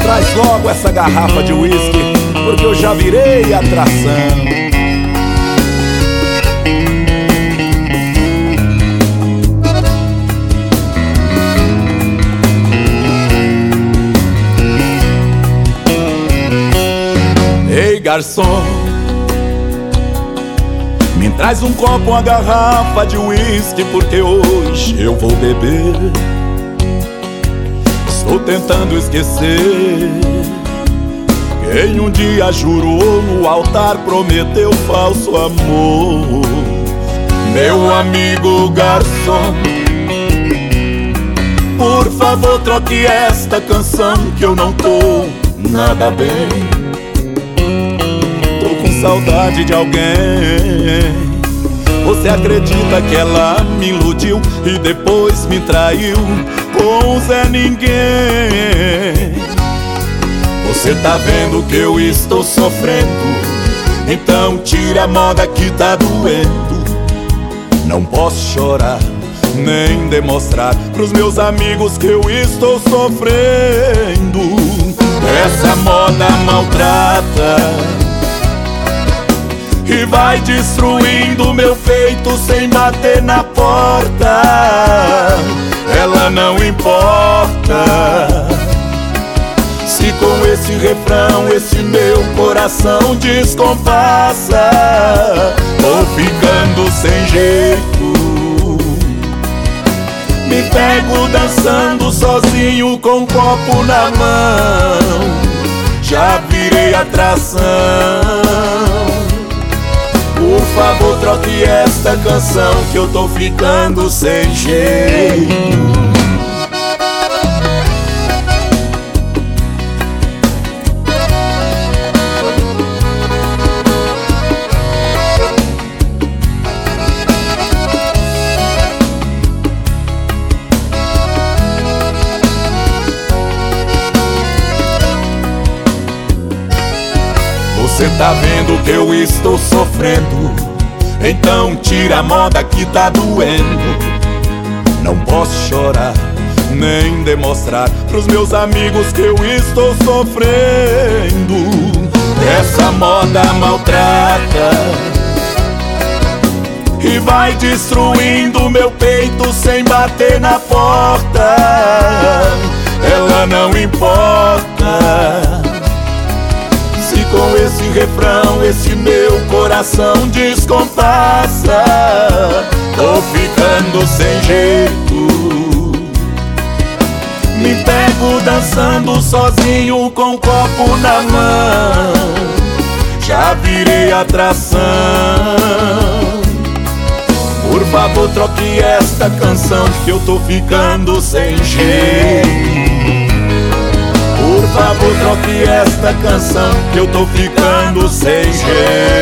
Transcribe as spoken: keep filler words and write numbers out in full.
Traz logo essa garrafa de uísque, porque eu já virei atração. Ei, garçom, me traz um copo, uma garrafa de uísque, porque hoje eu vou beber. Estou tentando esquecer quem um dia jurou no altar, prometeu falso amor. Meu amigo garçom, por favor troque esta canção, que eu não tô nada bem. Tô com saudade de alguém. Você acredita que ela me iludiu e depois me traiu com Zé Ninguém? Você tá vendo que eu estou sofrendo, então tira a moda que tá doendo. Não posso chorar, nem demonstrar pros meus amigos que eu estou sofrendo. Essa moda maltrata e vai destruindo meu peito sem bater na porta. Ela não importa se com esse refrão esse meu coração descompassa. Tô ficando sem jeito, me pego dançando sozinho com um copo na mão. Já virei atração. Por favor, troque esta canção, que eu tô ficando sem jeito. Você tá vendo que eu estou sofrendo, então tira a moda que tá doendo. Não posso chorar, nem demonstrar pros meus amigos que eu estou sofrendo. Essa moda maltrata e vai destruindo meu peito sem bater na porta. Ela não importa se com esse refrão esse meu coração descompassa. Tô ficando sem jeito, me pego dançando sozinho com um copo na mão. Já virei atração. Por favor, troque esta canção, que eu tô ficando sem jeito. Por favor, troque esta canção, que eu tô ficando sem jeito.